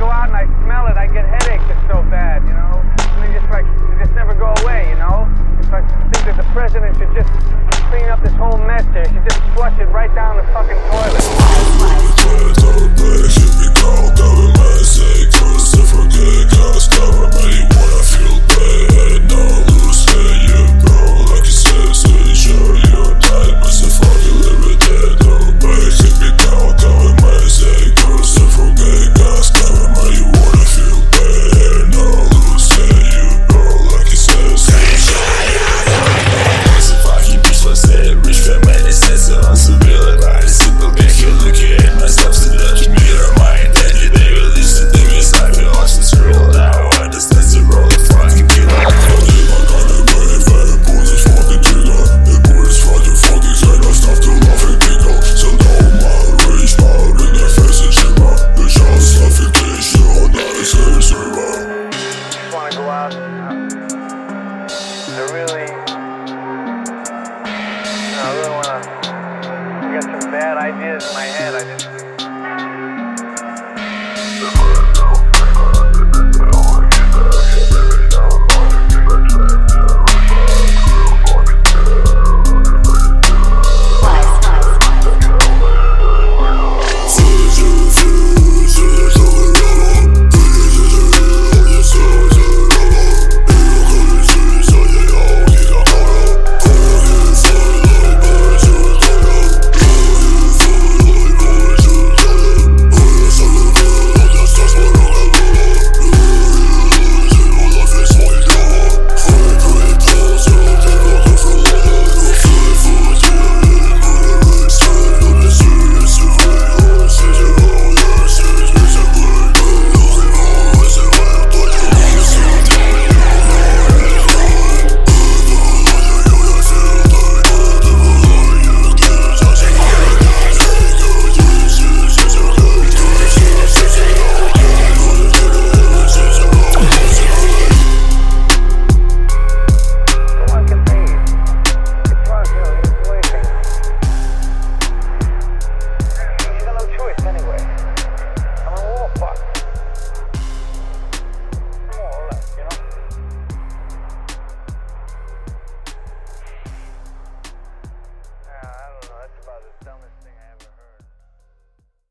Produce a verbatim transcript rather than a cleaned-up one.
go out and I smell it, I get headaches. It's so bad, you know? And they just like, they just never go away, you know? It's like, I think that the president should just clean up this whole mess here. He should just flush it right down the fucking toilet.